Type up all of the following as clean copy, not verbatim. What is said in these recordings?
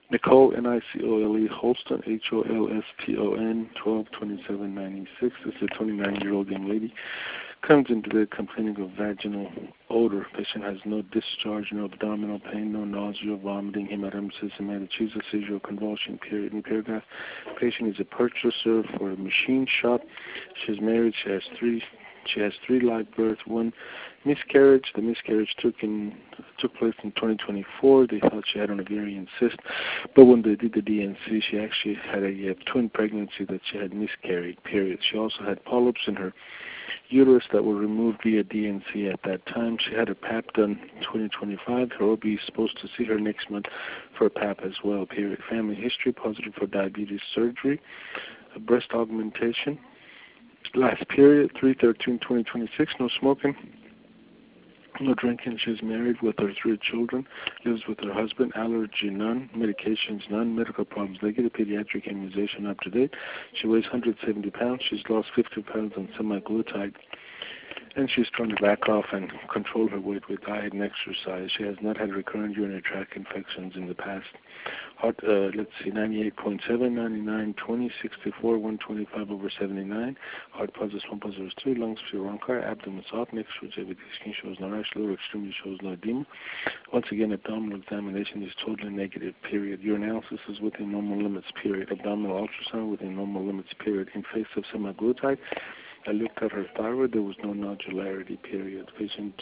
Nicole, Nicole Holston, Holston, 12/27/96. This is a 29-year-old young lady. Comes into bed complaining of vaginal odor. Patient has no discharge, no abdominal pain, no nausea, vomiting, hematemesis, hematochezia, seizure, convulsion, period. In paragraph, patient is a purchaser for a machine shop. She's married. She has three live births, one miscarriage. The miscarriage took place in 2024. They thought she had an ovarian cyst, but when they did the DNC, she actually had a twin pregnancy that she had miscarried, period. She also had polyps in her uterus that were removed via DNC at that time. She had a PAP done in 2025. Her OB is supposed to see her next month for a PAP as well, period. Family history, positive for diabetes surgery, breast augmentation. Last period, 3/13/2026, no smoking, no drinking. She's married with her 3 children, lives with her husband, allergy none, medications none, medical problems negative, pediatric immunization up to date. She weighs 170 pounds. She's lost 50 pounds on semaglutide, and she's trying to back off and control her weight with diet and exercise. She has not had recurrent urinary tract infections in the past. Heart, let's see, 98.7, 99, 20, 64, 125/79. Heart pulses 1.03, lungs pure 1 car, abdomen soft, neck shows everything, skin shows no rash, lower extremity shows no edema. Once again, abdominal examination is totally negative, period. Urinalysis is within normal limits, period. Abdominal ultrasound within normal limits, period. In face of semaglutide, I looked at her thyroid. There was no nodularity, period. Patient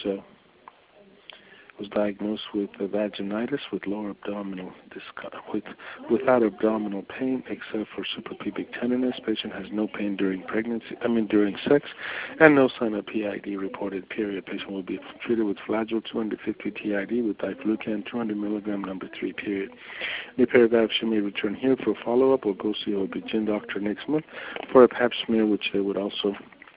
was diagnosed with vaginitis with lower abdominal without abdominal pain except for suprapubic tenderness. Patient has no pain during during sex, and no sign of PID reported, period. Patient will be treated with Flagyl 250 TID with diflucan 200 milligram number 3, period. In the paragraph, she may return here for follow-up or go see her OB-GYN doctor next month for a pap smear, which she would also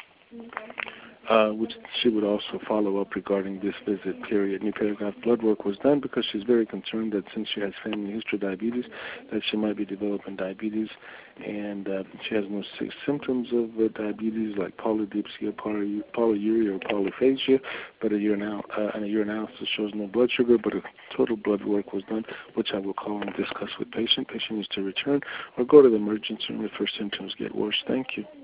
follow up regarding this visit, period. In the paragraph, blood work was done because she's very concerned that since she has family history of diabetes, that she might be developing diabetes, and she has no symptoms of diabetes like polydipsia, polyuria, or polyphagia, but a urinalysis shows no blood sugar, but a total blood work was done, which I will call and discuss with patient. Patient is to return or go to the emergency room if her symptoms get worse. Thank you.